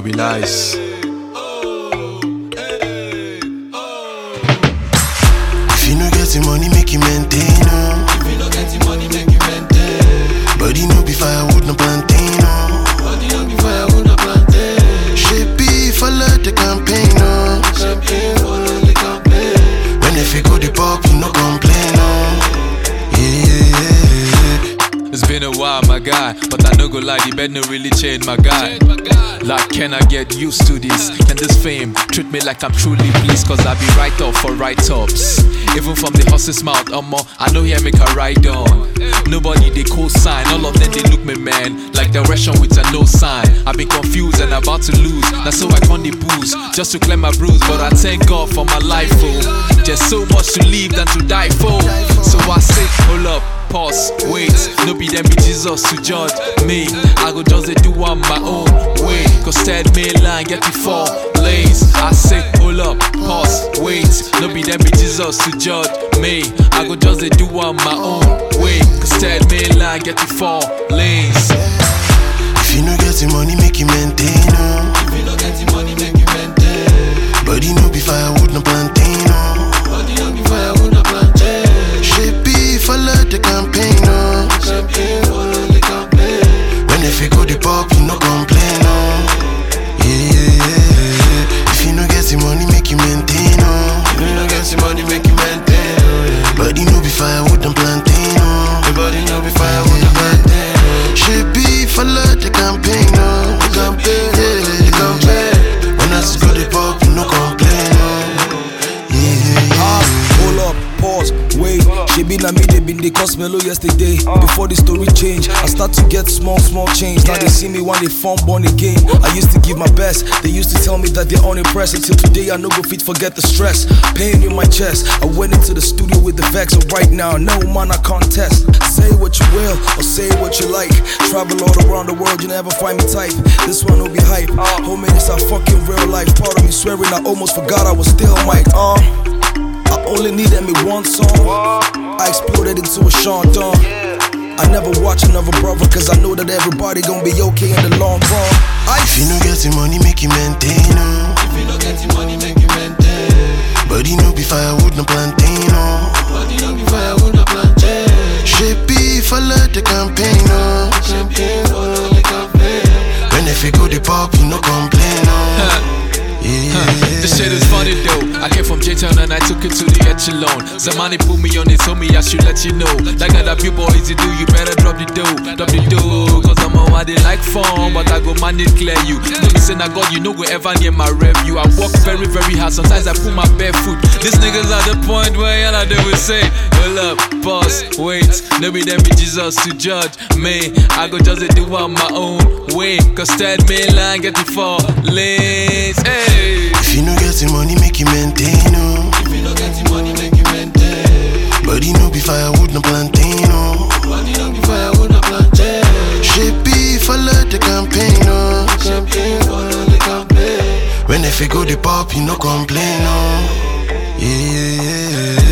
no be lies. If you no get the money, make you maintain, oh. If you no get the money, make you maintain. Body no be firewood, no plantain, oh. Body no be firewood, no plantain. Shape be follow the campaign, oh. Champagne, follow the campaign. When if you go the pop, you no complain, oh. It's been a while, my guy, but I no go lie, the bed no really change, my guy. Like, can I get used to this? Can this fame treat me like I'm truly pleased? Cause I be right off for write-ups. Even from the horse's mouth, I know here make a ride on. Nobody they co-sign, all of them they look me, man, like direction with a no sign. I've been confused and about to lose, that's so I can't the booze, just to clear my bruise. But I thank God for my life, oh. There's so much to live than to die for. So I say, hold up, pause, wait. No be them be Jesus to judge me. I go just do on my own way. Cause third main line get me 4 lanes. I say, hold up, pause, wait. No be them be Jesus to judge me. I go just do on my own way. Cause third main line get me 4 lanes. If you no get the money, make you maintain, oh. If you no get the money, make you maintain. Body no be firewood, no plantain, oh. Body no be firewood, no plantain. Shape be follow the campaign, oh. Champagne, follow the campaign. When if you go the pop, you no complain, oh. If you no get the money, make you maintain, oh. If you no get the money, make you maintain. Body no be firewood, no plantain, oh. The body no be firewood, no plantain. Shape be follow the campaign, oh. The campaign, the campaign. When I just go the pop, you no complain, oh. Hold up, pause, wait. She been a me, they been the Cosmelo yesterday. Before the story change, I start to get small change. Now they see me when they form born again. I used to give my best, they used to tell me that they're unimpressed. Until today I no go fit forget the stress. Pain in my chest, I went into the studio with the vex. So right now, no man I contest. Say what you will, or say what you like. Travel all around the world, you never find me type. This one will be hype, homie, it's a fucking real life. Part of me swearing I almost forgot I was still Mike. I only needed me one song. I exploded into a Sean Don. I never watch another brother, cause I know that everybody gon' be okay in the long run. If you no get the money, make you maintain, oh. If you no get the money, make you maintain. Body no be firewood, no plantain, oh. Body no be firewood, no plantain. Shape be follow the campaign, oh. Champagne, follow the campaign. When if you go the pop, you no complain, oh. This shit is funny though. I came from J-Town and I took it to the echelon. Zamani put me on it, told me I should let you know. Like that few boys you do, you better drop the dough. Cause I'm a why they like fun, but I go man it clear you. No me say na God, you no go ever near my review. I work very, very hard, sometimes I put my bare foot. These niggas at the point where y'all they will say, hold up, pause, wait. No be them be Jesus to judge me. I go just do on my own way. Cause third main line get the 4 lanes. Hey. If you no get the money, make you maintain, oh. If you no get the money, make you maintain. Body no be firewood, no plantain, oh. Body no be firewood, no plantain. Shape be follow the campaign, oh. Champagne, follow the campaign. When if you go the pop, you no complain, oh.